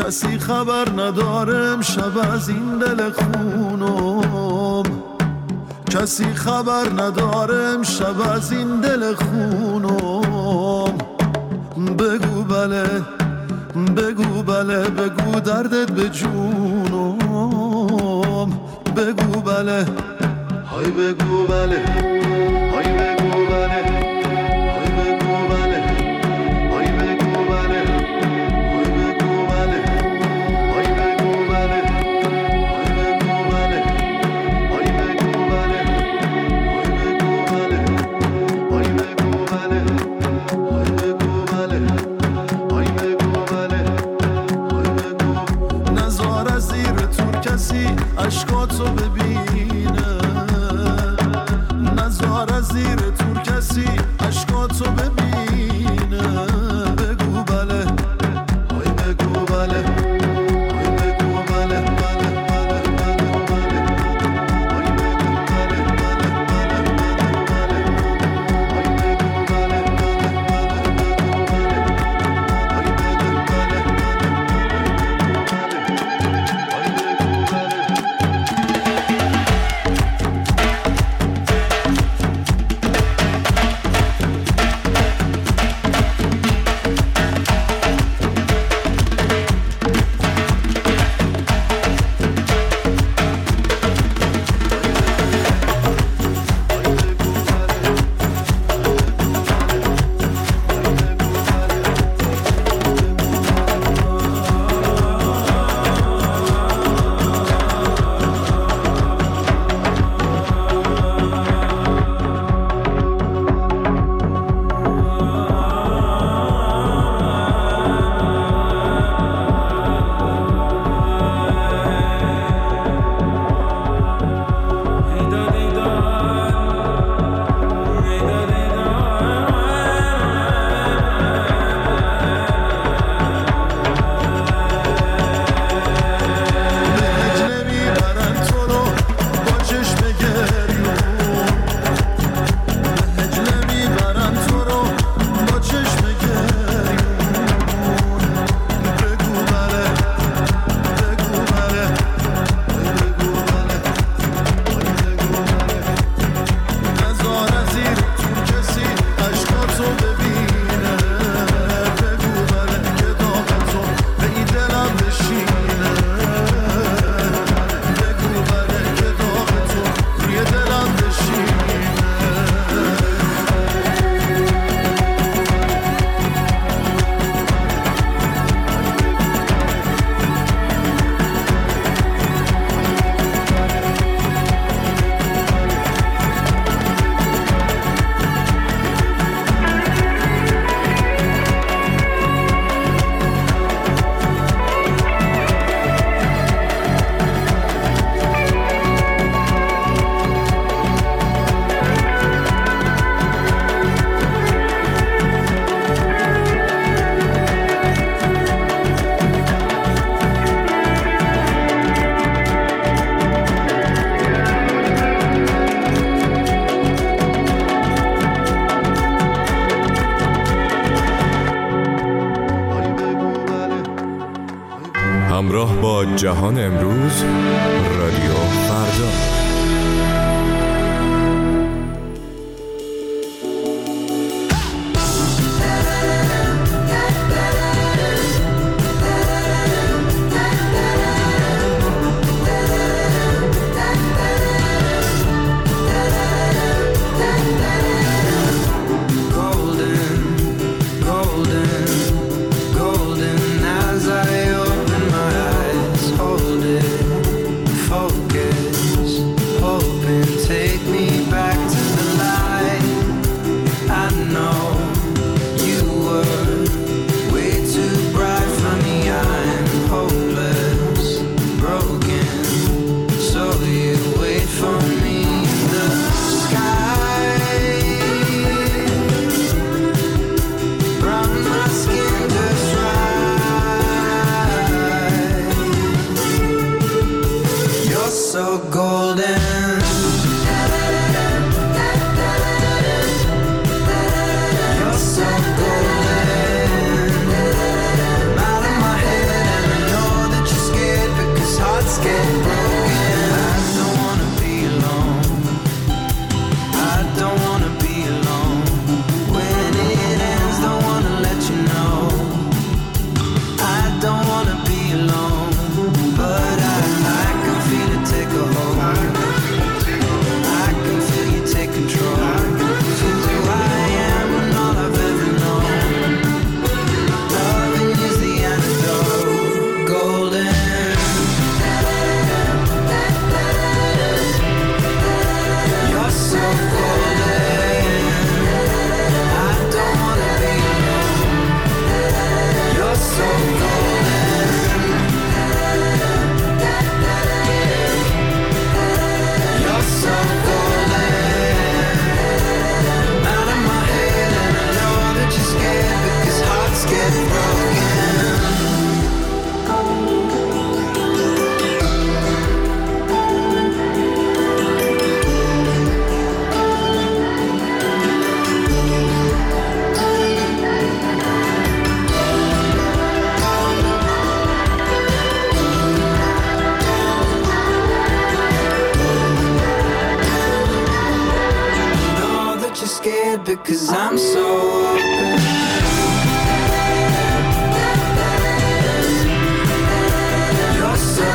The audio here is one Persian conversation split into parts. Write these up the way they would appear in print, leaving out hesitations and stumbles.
کسی خبر نداره امشب از این دل خونم، کسی خبر نداره امشب از این دل خونم. بگو بله بگو بله بگو دردت به جونم، بگو بله های بگو بله های بگو بله های بگو بله های بگو بله های بگو بله های بگو بله های بگو بله های بگو بله های بگو بله های بگو بله های بگو بله های بگو. نزار از زیر تور کسی اشکاتو ببینه، نزار از زیر تور کسی اشکاتو ببینه. بگو بله های بگو بله های بگو بله بله بله بله بله های بگو بله بله بله بله های بگو بله بله های بگو بله همراه با جهان امروز، رادیو فردا. You're so golden. Out of my head and I know 'cause I'm so open. You're so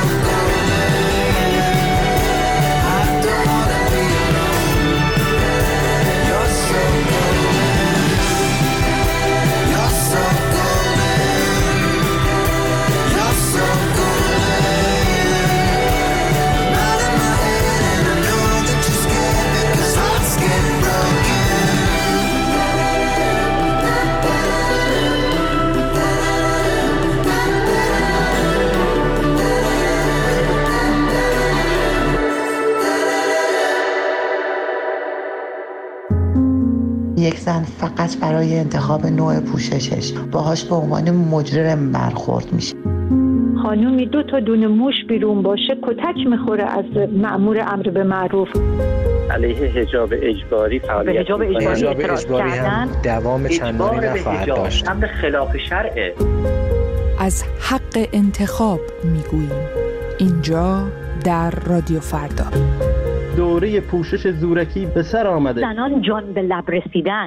یک زن فقط برای انتخاب نوع پوششش باهاش به عنوان مجرم برخورد میشه. خانومی 2 تا دونه موش بیرون باشه کتک میخوره از مأمور امر به معروف. علیه حجاب اجباری فعالیت حجاب اجباری هم دوام چندانی نخواهد داشت. امر خلاف شرعه. از حق انتخاب میگوییم اینجا در رادیو فردا. دوره پوشش زورکی به سر آمده. زنان جان به لب رسیدن.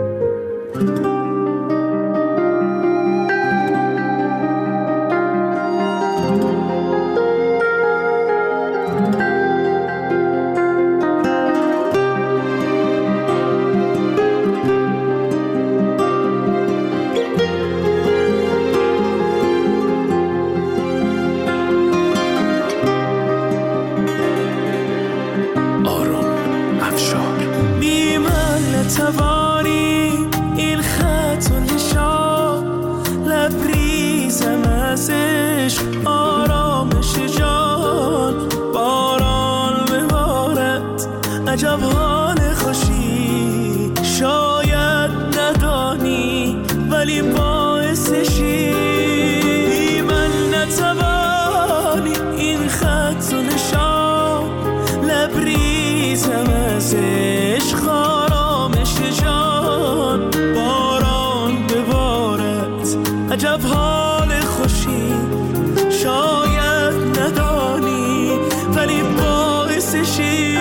عجب حال خوشی شاید ندانی ولی باعثشی من نتوانی این خط و نشان لبریزم از عشق آرامش جان باران ببارد عجب حال خوشی شاید ندانی ولی باعثشی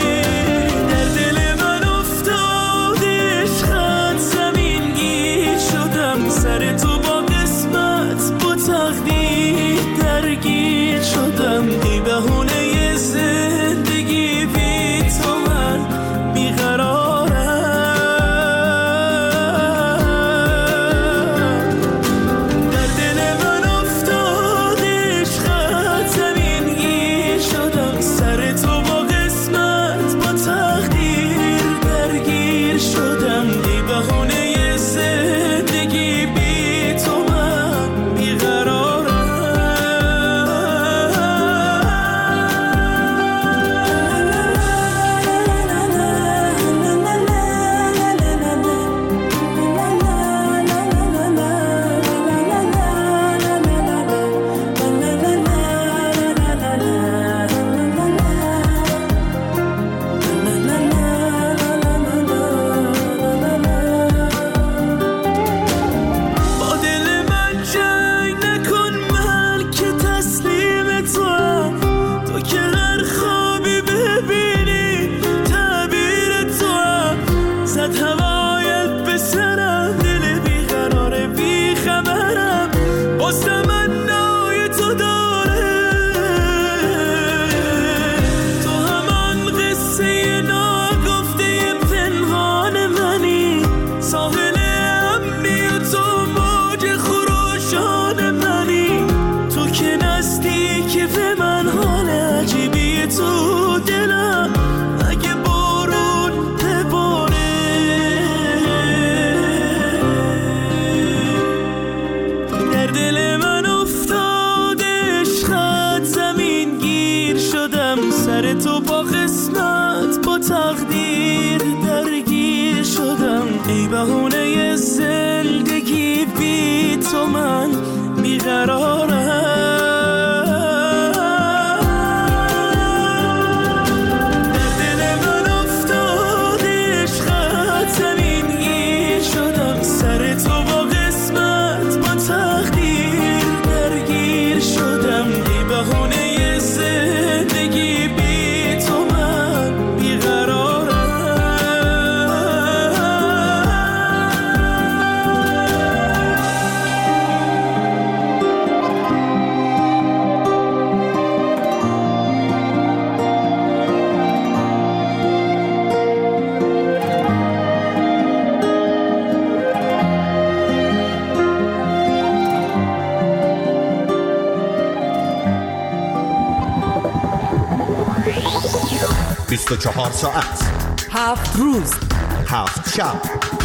بهونه زندگی بی تو من بیقرارم در دل من افتاد عشقت زمین گیر شدم سر تو با قسمت با تقدیر درگیر شدم بی بهونه زندگی بی تو من بیقرارم 24 ساعت 7 روز 7 شب،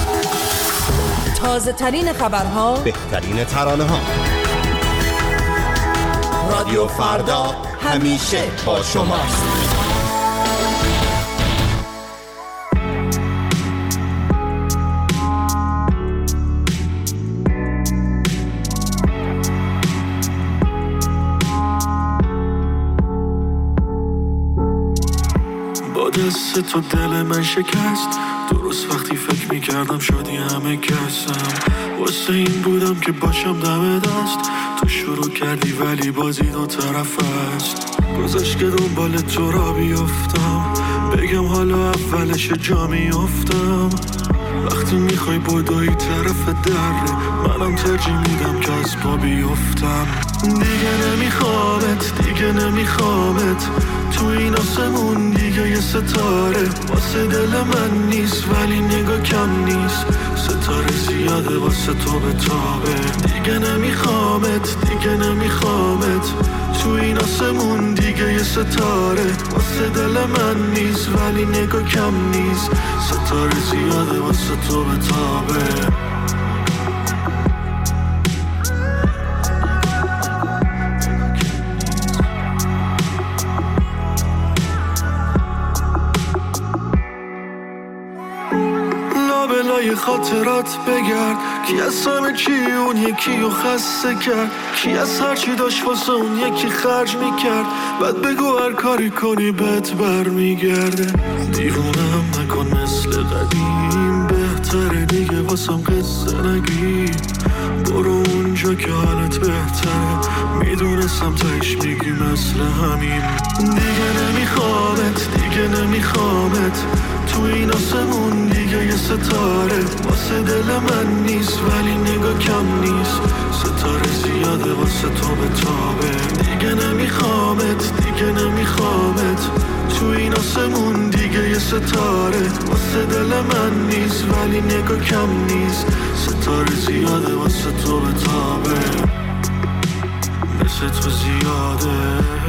تازه ترین خبرها، بهترین ترانه ها. رادیو فردا همیشه با شماست. با دست تو دل من شکست، درست وقتی فکر میکردم شادی همه کسم. واسه این بودم که باشم دم دست، تو شروع کردی ولی بازی دو طرف است. گذشت که دنبال تو را بیفتم، بگم حالا اولش جا میفتم. وقتی میخوای بدوی طرف دره، منم ترجیح میدم که از پا بیفتم. دیگه نمیخوامت، دیگه نمیخوامت، تو این آسمون دیگه یه ستاره واسه دل من نیست، ولی نگاه کم نیست. ستاره زیاده واسه تو به تابه. دیگه نمیخوامت، دیگه نمیخوامت، تو این آسمون دیگه یه ستاره واسه دل من نیست، ولی نگاه کم نیست. ستاره زیاده واسه تو به تابه. لابلای خاطرات بگرد، کی از همه چی اون یکی رو خسته کرد، کی از هرچی داشت واسه اون یکی خرج میکرد. بعد بگو هر کاری کنی بهت برمیگرده. دیوونم نکن مثل قدیم، بهتره دیگه واسم قصه نگی. برو اونجا که حالت بهتره، میدونستم تایش میگی مثل همین. دیگه نمیخوامت، دیگه نمیخوامت، تو این آسمون دیگه یه ستاره واسه دل من نیست، ولی نگاه کم نیست. ستاره زیاده واسه تو به تابه. دیگه نمیخوامت، دیگه نمیخوامت، تو این آسمون دیگه یه ستاره واسه دل من نیست، ولی نگاه کم نیست. ستاره زیاده واسه تو به تابه، مثل تو زیاده.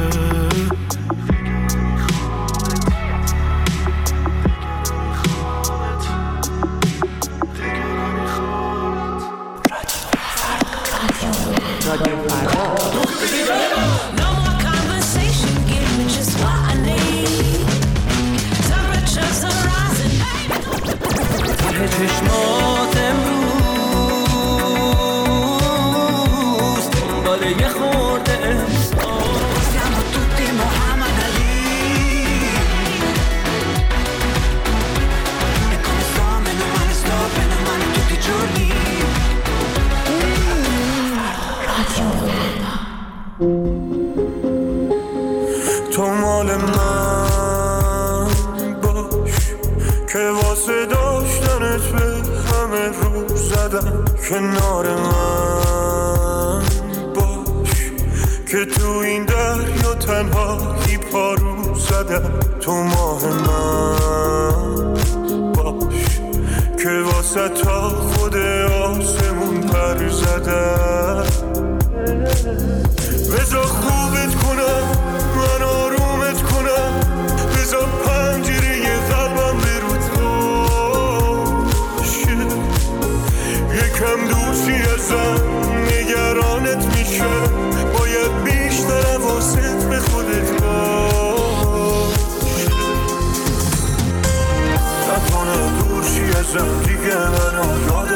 چشمات امروز دنبال یه خورده احساس. Siamo tutti Muhammad Ali e come sto meno male tutti i giorni. تو مال من باش که واسه داشتنت به همه رو زدم. کنار من باش که تو این دریا تنهایی پارو زدم. تو ماه من باش که واسه تا خود آسمون پر زدم. بذار خوبت کنم، من آرومت کنم، بذار پنجره قلبم برو باشه. یکم دوستی ازم نگرانت میشم، باید بیشتر حواست به خودت باشه. نکنه دوستی ازم دیگه منو یاد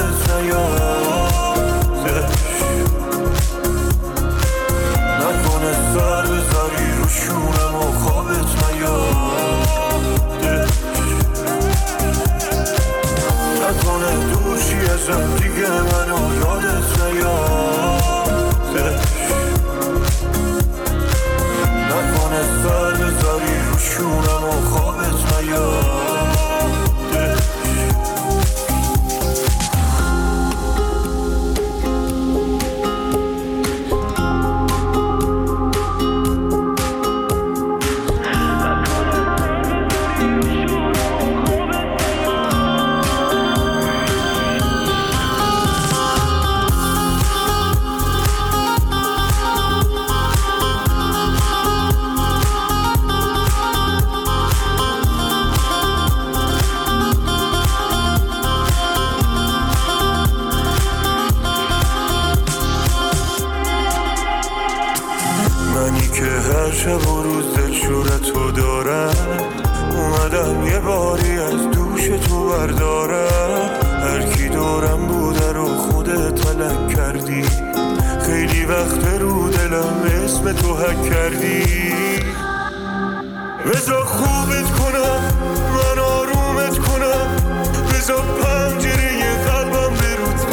دارم، اومدم یه باری از دوش تو بردارم. هر کی دورم بوده رو خودت تلک کردی، خیلی وقت رو دلم اسم تو حک کردی. بذار خوبت کنم، من آرومت کنم، بذار پنجره قلبم برو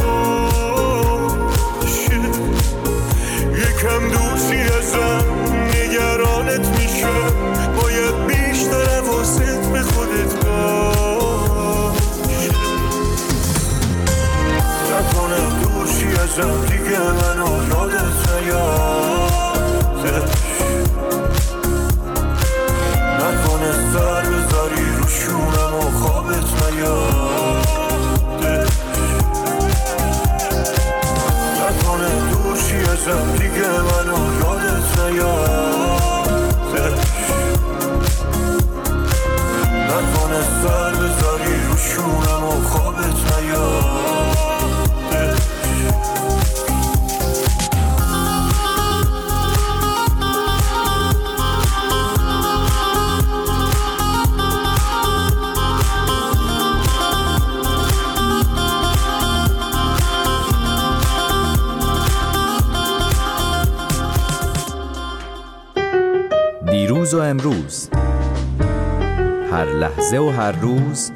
باشه. یکم دوری ازم نگرانت میشه، باید بیشتر حواست به خودت باشه. نکنم دوری ازم دیگه منو یادت نیاد، نکنه سر بذاری رو شونم و خوابت نیاده، نکنه دوشی ازم دیگه منو یادت نیاده، نکنه سر بذاری رو شونم و خوابت نیاده. دیروز و امروز، هر لحظه و هر روز،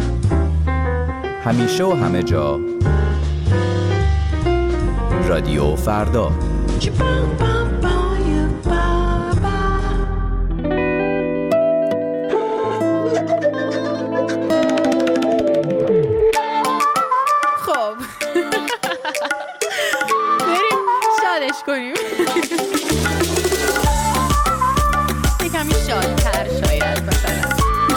همیشه و همه جا، رادیو فردا. خب بریم شادش کنیم. کمی شادتر شاید مثلا.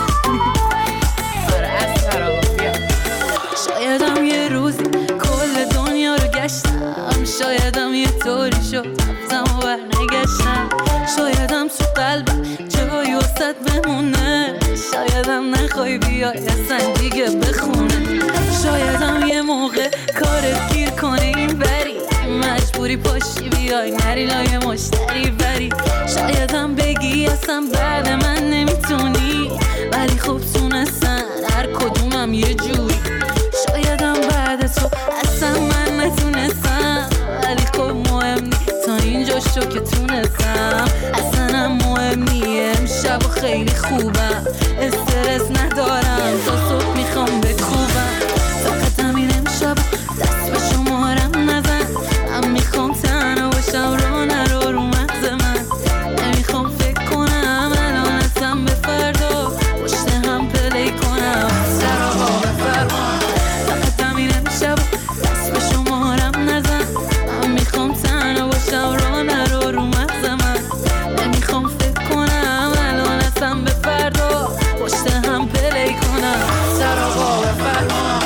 آره از فرابیا. شایدم یه روزی کل دنیا رو گشتم، شایدم یه طوری شد رفتم و برنگشتم، شایدم تو قلبم جایی وسط بمونه، شایدم نخوای بیای اصلا دیگه بخونه، شایدم یه موقع کارت گیر کنه این بری، مجبوری پاشی بیای نری لای مشتری بری، شایدم بگی اصلا بعد من نمیتونی، ولی خوب تونستن هر کدومم یه جوری، شایدم بعد تو اصلا من نتونستم، ولی خوب مهم نی تا اینجا شو که تونستم، اصلا هم مهم نی امشب و خیلی خوبم، استرس ندارم تا صبح میخوام بکوبم، فقط همین امشب دست به شمارم نزن، من میخوام تنها باشم رو نرو رو مغز من، نمیخوام فکر کنم الان اصلا به فردا پشت هم پلی کنم، سراغا بفرمان، فقط همین امشب دست به شمارم نزن، من میخوام تنها باشم رو نرو رو مغز من، نمیخوام فکر کنم الان اصلا به فردا پشت هم پلی کنم، سراغا بفرمان.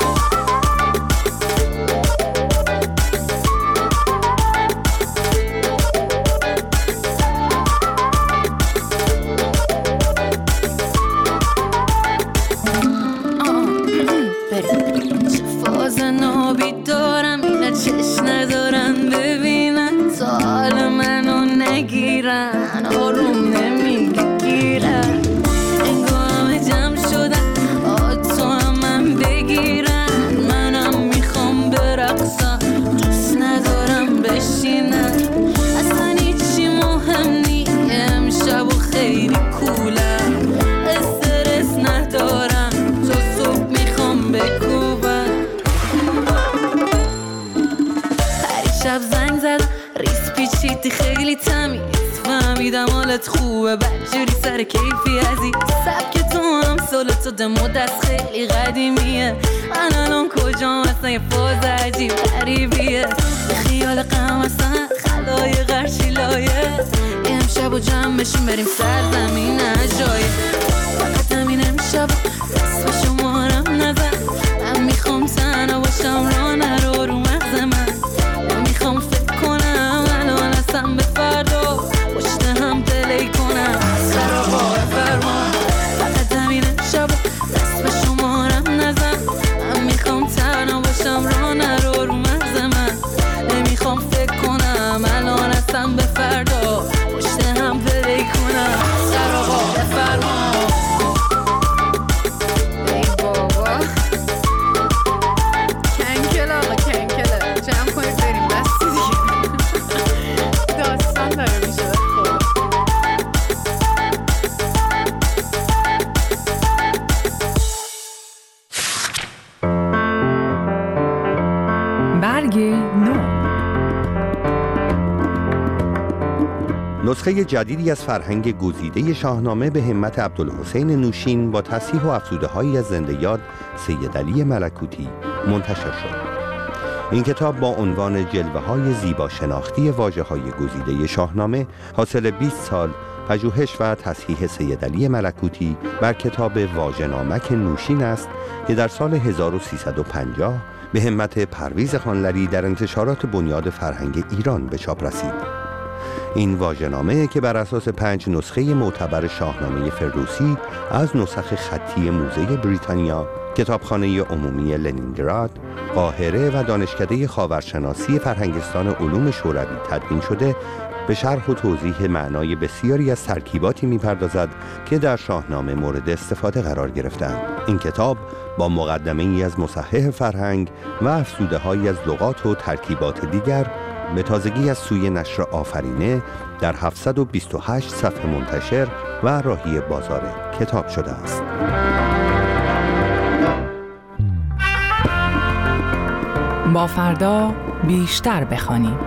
فاز نابی دارم اینا چشم ندارن ببینن، تا حال منو نگیرن، آروم نمیگیرن، انگار همه جمع شدن تو هم من بگیرن، منم میخوام برقصم دوست ندارم بشینن، اصلا هیچی مهم نی امشب و خیلی کولم، استرس ندارم تا صبح میخوام بکوبم، شب زنگ زدم ریس پیچیدی خیلی تمیز، فهمیدم حالت خوبه بدجوری سر کیفی عزیز، سبک تو هم سال تو دمو دست خیلی قدیمیه، من الان کجام اصلا یه فاز عجیب غریبیه، به خیال غم اصلا خلای غرشی لایه، امشب و جمع بشیم بریم سرزمین عجایب، فقط همین امشب دست به شمارم نزن، من میخوام تنها باشم رو نرو رو مغز من، نمیخوام فکر کنم الان اصلا به فردا پشت هم پلی کنم، سراغا بفرمان، فقط همین امشب دست به شمارم نزن، من میخوام تنها باشم رو نرو رو مغز من، نمیخوام فکر کنم الان اصلا به فردا پشت هم پلی کنم، سراغا نسخه جدیدی از فرهنگ گزیده شاهنامه به همت عبدالحسین نوشین با تصحیح و افزوده‌هایی از زنده یاد سید علی ملکوتی منتشر شد. این کتاب با عنوان جلوه‌های زیبا شناختی واژه‌های گزیده شاهنامه حاصل 20 سال پژوهش و تصحیح سید علی ملکوتی بر کتاب واژه‌نامک نوشین است که در سال 1350 به همت پرویز خانلری در انتشارات بنیاد فرهنگ ایران به چاپ رسید. این واژه‌نامه که بر اساس 5 نسخه معتبر شاهنامه فردوسی از نسخ خطی موزه بریتانیا، کتابخانه عمومی لنینگراد، قاهره و دانشکده خاورشناسی فرهنگستان علوم شوروی تدوین شده، به شرح و توضیح معنای بسیاری از ترکیباتی می‌پردازد که در شاهنامه مورد استفاده قرار گرفتند. این کتاب با مقدمه‌ای از مصحح فرهنگ و افزوده‌هایی از لغات و ترکیبات دیگر به تازگی از سوی نشر آفرینه در 728 صفحه منتشر و راهی بازار کتاب شده است. با فردا بیشتر بخوانیم.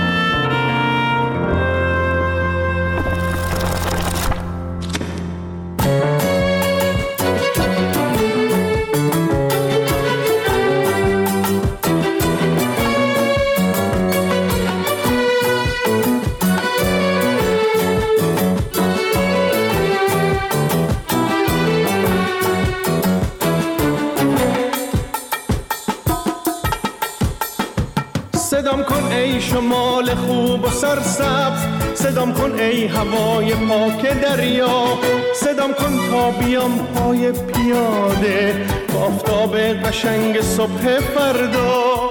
صدام کن ای شمال خوب و سرسبز، صدام کن ای هوای پاک دریا، صدام کن تا بیام پای پیاده با آفتاب قشنگ صبح فردا.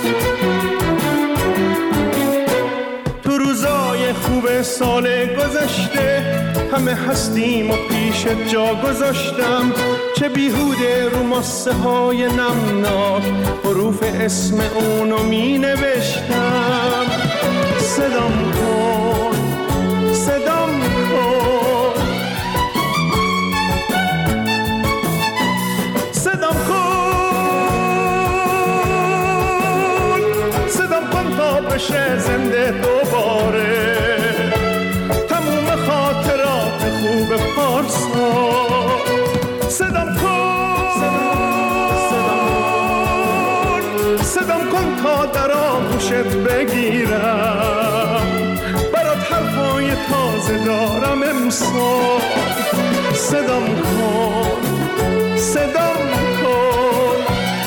تو روزای خوب سال گذشته همه هستیم و پیش جا گذاشتم، چه بیهوده رو ماسه های نمناک حروف اسم اونو می نوشتم. صدام کن، صدام کن، صدام کن، صدام کن تا بشه زنده دوباره تموم خاطرات خوب پارسا. صدام کن، صدام کن تا در آغوشت بگیرم، برات حرفای تازه دارم امسال. صدام کن، صدام کن،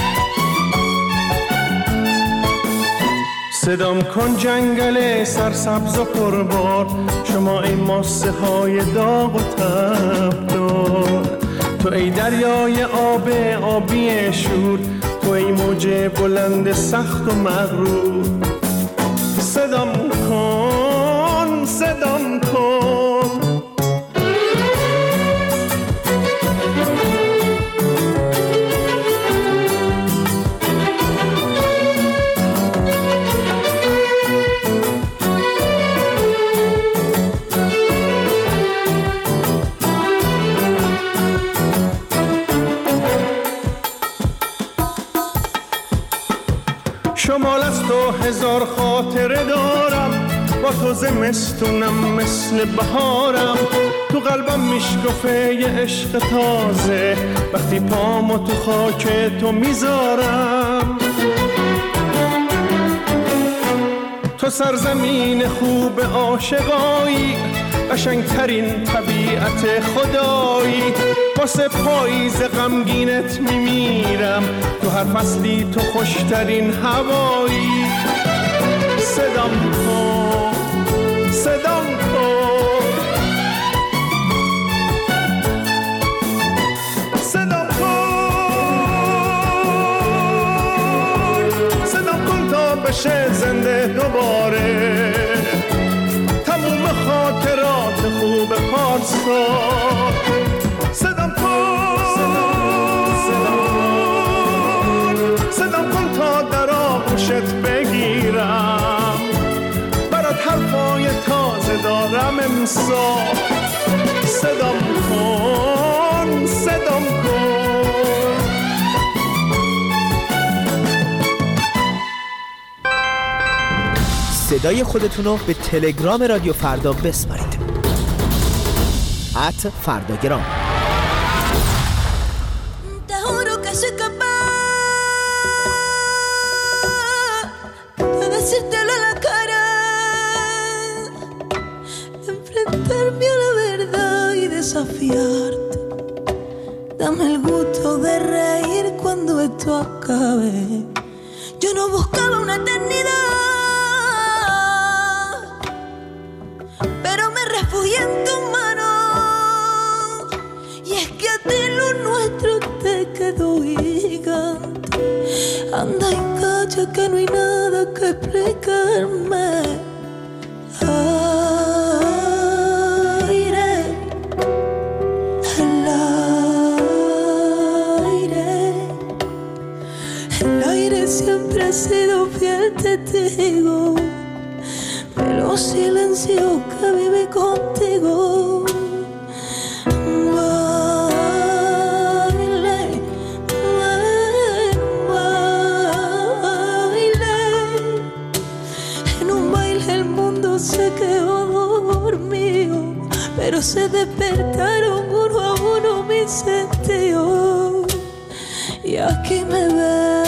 صدام کن جنگل سرسبز و پربار، شما ای ماسه های داغ و تبدار، تو ای دریای آبی شور، تو ای موج بلند سخت و مغرور. صدام کن، صدام کن، شمال از تو هزار خاطره دارم، با تو زمستونم مثل بهارم، تو قلبم میشکفه یه عشق تازه وقتی پامو تو خاک تو میذارم. تو سرزمین خوب عاشقایی، قشنگترین طبیعت خدایی، واسه پاییز غمگینت میمیرم، تو هر فصلی تو خوشترین هوایی. صدام کن، صدام کن، صدام کن، صدام کن تا بشه زنده دوباره تموم خاطرات خوب پارسا. صدام کن، صدام کن تا در آغوشت بگیرم، برات حرفای تازه دارم امسال. صدام کن، صدام کن. صدای خودتون رو به تلگرام رادیو فردا بسپارید. @فرداگرام. Decírtelo a la cara, enfrentarme a la verdad y desafiarte. Dame el gusto de reír cuando esto acabe. Yo no buscaba una eternidad, pero me refugié en tus manos. Y es que a ti lo nuestro te quedó gigante. Anda y calla que no hay nada que explicarme. Aire, el aire siempre ha sido fiel testigo de los silencios que viví contigo. Se quedó dormido, pero se despertaron uno a uno mis sentidos. Y aquí me ves.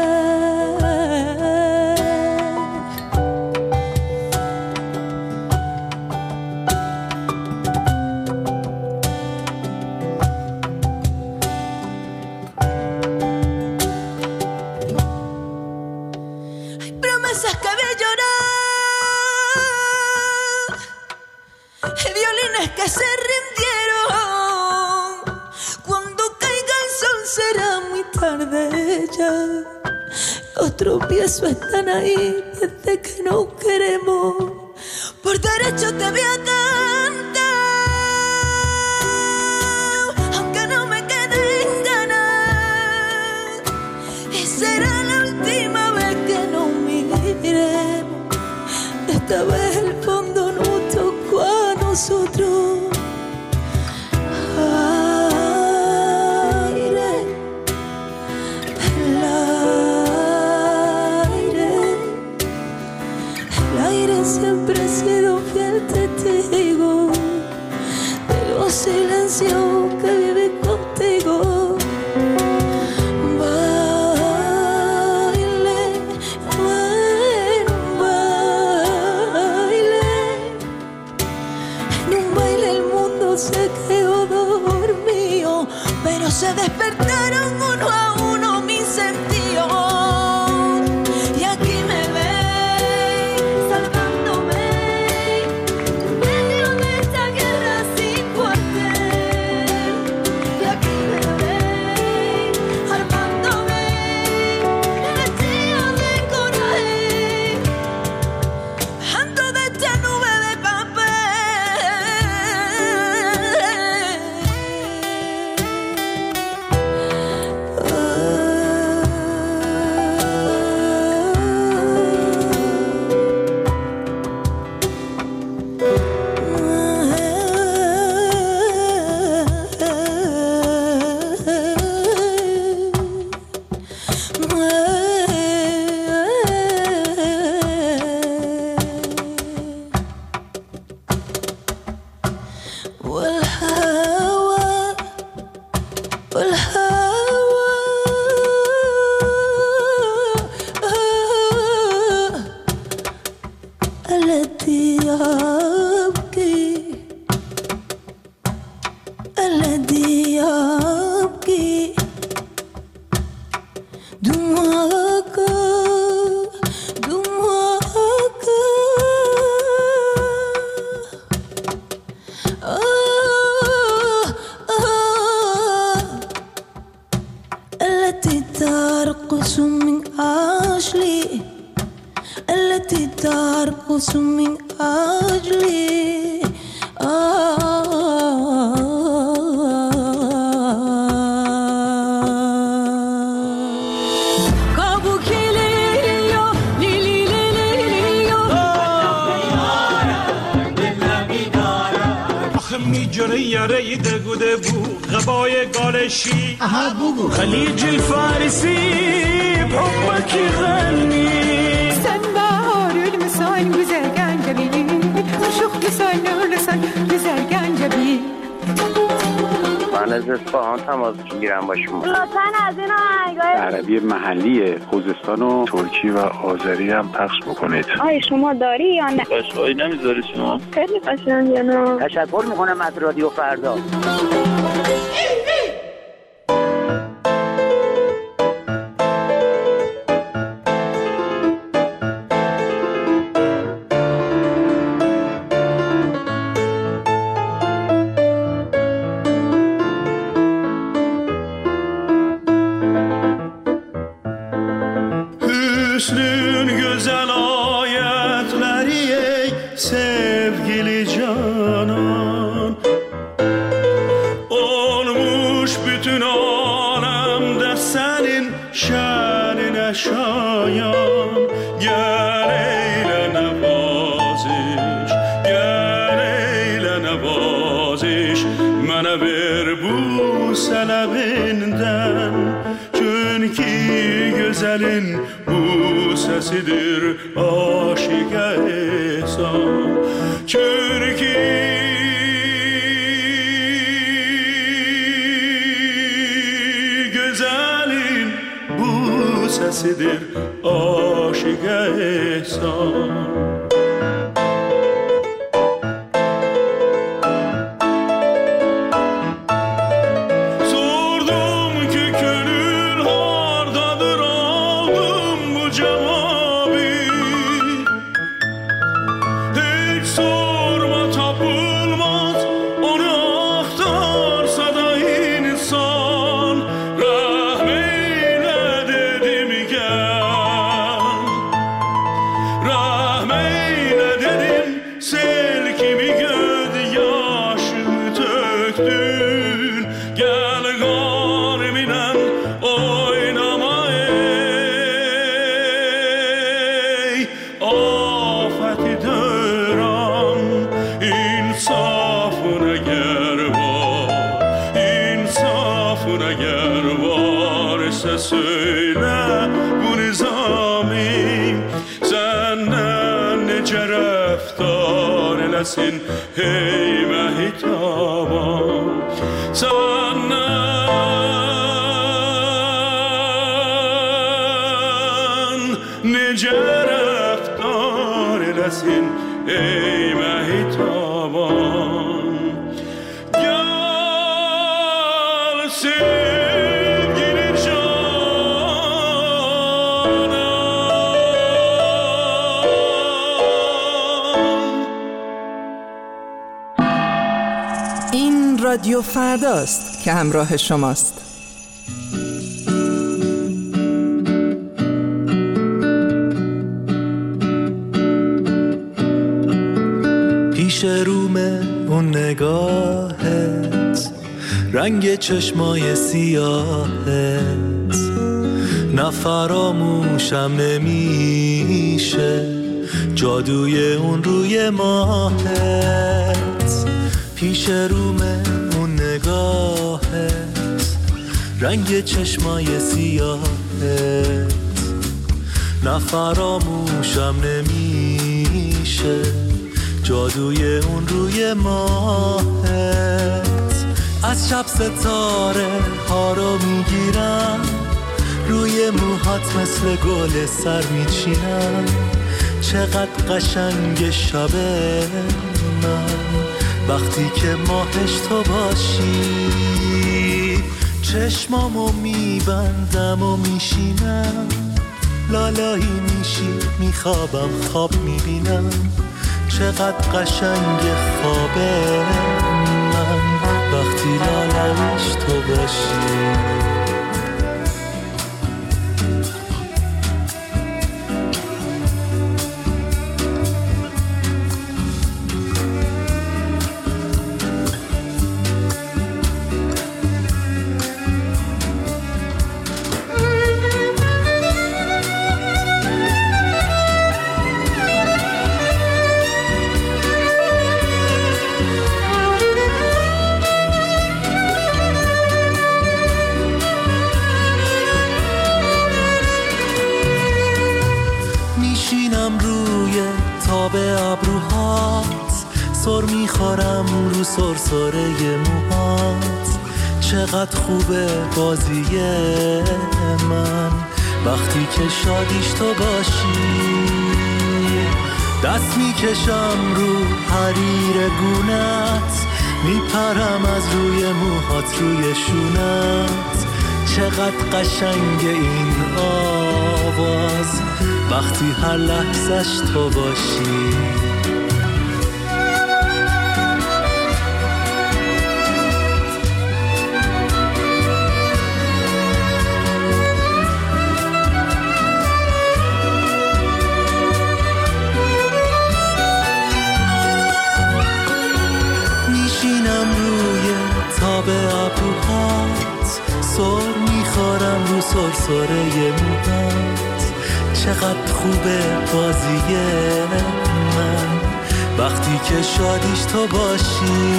Hay promesas que vi llorar, violines que se rindieron. Cuando caiga el sol será muy tarde ya. Los tropiezos están ahí desde que nos queremos. Por derecho te voy a cantar, aunque no me queden ganas. Y será la última vez que nos miremos. Esta vez el fondo no tocó a nosotros. Aire, el aire siempre ha sido fiel testigo de los silencios que viví contigo. Se quedó dormido, pero se despertaron uno a uno mis sentidos. Y aquí me ves, salvándome en medio de esta guerra sin cuartel. Y aquí me ves, armándome vestido de coraje, ando de esta nube de papel. ترقص من أجلي التي ترقص من أجلي میجره یاره دگوده بو غبای گالشی خلیج الفارسی بحبك يغني sen baharul misal son güzel Gencevi Aşık lisan lisan güzel Gencevi من از اصفهان تماس میگیرم با شما. لطفاً از این آهنگای عربی محلی خوزستان و ترکی و آذری هم پخش بکنید. آیا شما داری یا نه؟ قشنگی نمیذاری شما؟ خیلی قشنگه نه. تشکر میکنم از رادیو فردا. Hüsnün güzel ayetleri ey sevgili canan olmuş bütün alemde senin şanine şayan gel eyle nevaziş gel eyle nevaziş mene ver bu selebinden çünkü güzelin bu sesidir aşık ehsan çünkü güzelin bu sesidir aşık ehsan söyle bu nizamim senden nece rəftar eləsin hey məhitaban senden nece rəftar eləsin hey məhitaban gəlsin رادیو فرداست که همراه شماست. پیش رومه اون نگاهت رنگ چشمای سیاهت نه فراموشم نمیشه جادوی اون روی ماهت پیش رومه اون نگاهت رنگ چشمای سیاهت نه فراموشم نمیشه جادوی اون روی ماهت از شب ستاره ها رو میگیرم روی موهات مثل گل سر میچینم چقدر قشنگ شبه من وقتی که ماهش تو باشی چشمامو میبندم و میشینم لالایی میشی میخوابم خواب میبینم چقدر قشنگ خوابه من وقتی لالاییش تو باشی میخورم رو سرسره موهات، چقدر خوبه بازی من وقتی که شادیش تو باشی. دست میکشم رو حریر گونت، میپرم از روی موهات روی شونت، چقدر قشنگ این آواز وقتی هر لحظش تو باشی. میشینم روی تاب ابروهات، سر میخورم رو سرسره موهات، چقدر خوبه بازی من وقتی که شادیش تو باشی.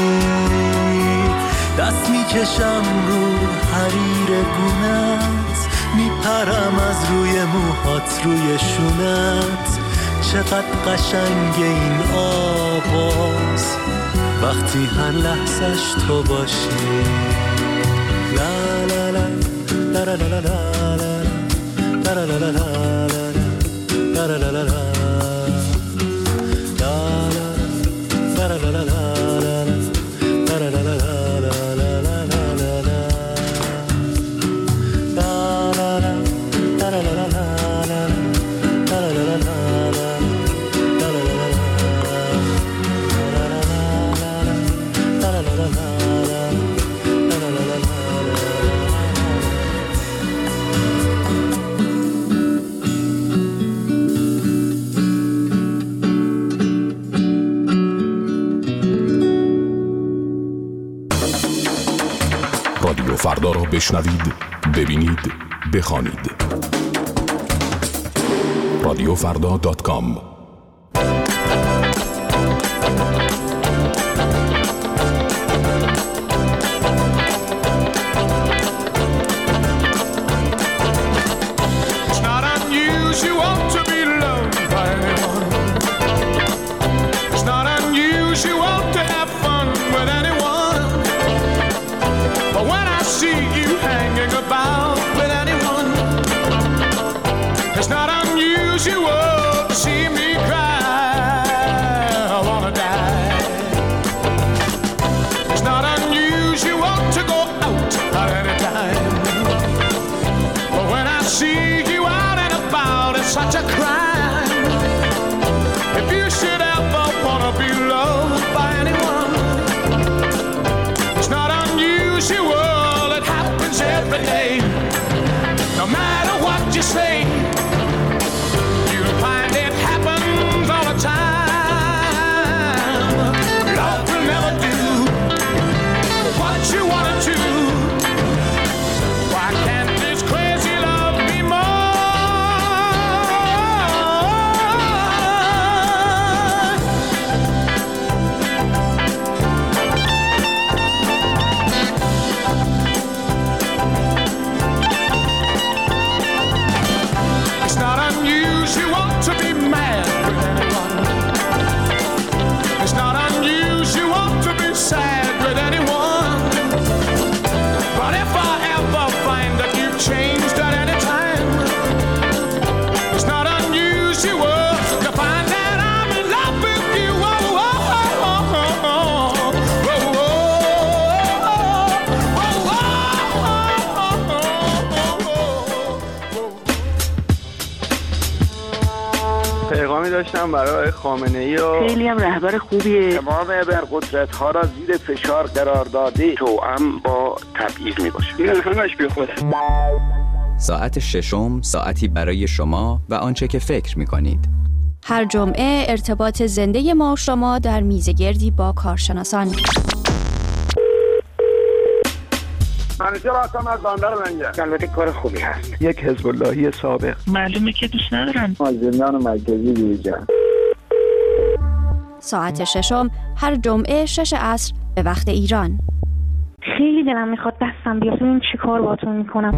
دست میکشم رو حریر گونت، میپرم از روی موهات روی شونت، چقدر قشنگ این آواز وقتی هر لحظش تو باشی. لا لا لا لا لا لا لا لا لا لا لا لا لا لا رادیو فردا را بشنوید، ببینید، بخوانید. رادیوفردا.com. Such a crime. If you should ever wanna be loved by anyone, it's not unusual, it happens every day. No matter what you say, you'll find it happens all the time. Love will never do what you wanna do. Why can't this crazy love be more? It's not unusual to be mad with anyone. It's not unusual to be sad with anyone. But if I ever find that you've changed at any time, it's not unusual to find that I'm in love with you. Oh, oh, oh, oh, oh, oh, oh, پیغامی داشتم برای خامنه‌ای و خیلی هم رهبر خوبیه. تمام ابرقدرت ها را زیر فشار قرار داده، توأم با تبعیض میباشه. این همش بیخوده. ساعت ششم، ساعتی برای شما و آنچه که فکر می‌کنید. هر جمعه ارتباط زنده ما و شما در میزگردی با کارشناسان. منیجر هستم از بندر منگه. البته کار خوبی هست. یک حزب اللهی سابق. معلومه که دوست ندارن. زندان مرکزی دیجا. ساعت ششم هر جمعه 6 عصر به وقت ایران. خیلی دلم میخواد دستم بیاد ببین چی کار باهاتون میکنم.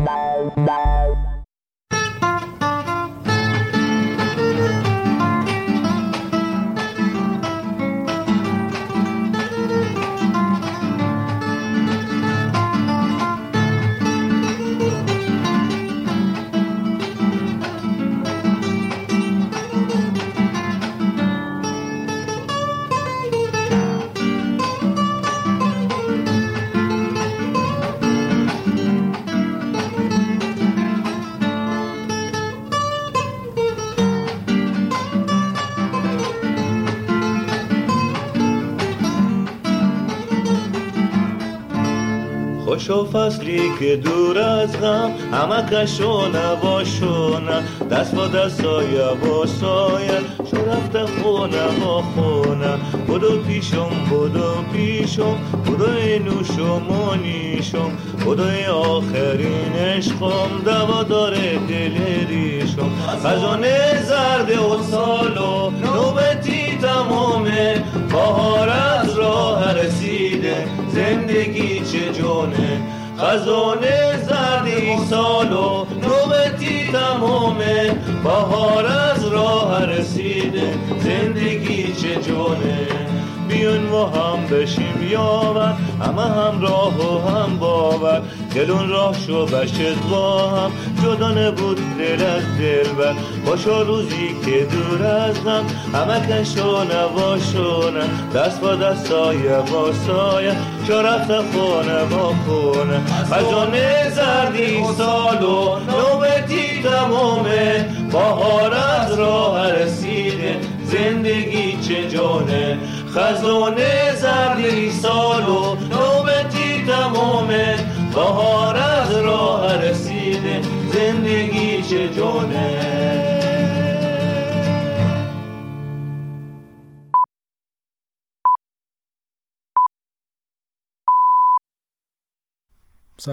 خوش و فصلی که دور از غم همه کشو نباشونه دست با دست سایه با سایه شو رفته خونه با خونه بدو پیشم بدوی نوشمانیشم بدوی آخرین عشقم دوا داره دل ریشم خزانه زرد و سالو نوبتی تمامه بهار از راه رسیده زندگی چه جونه خزانه زردی سالو نوبتی تمامه بهار از راه رسیده زندگی چه جونه بیون و هم بشیم یاور همه هم راه و هم باور دلون راه شو بشت با هم جدا نبود دل از دل بر باشا روزی که دور از هم همه کشو نباشونه دست با دست سایه با سایه چو رفت خونه با خونه خزانه زردی سالو نوبتی تمامه بهار از راه رسیده زندگی چه جونه خزانه زردی سالو نوبتی تمامه بهار از راه رسیده زندگی چه جونه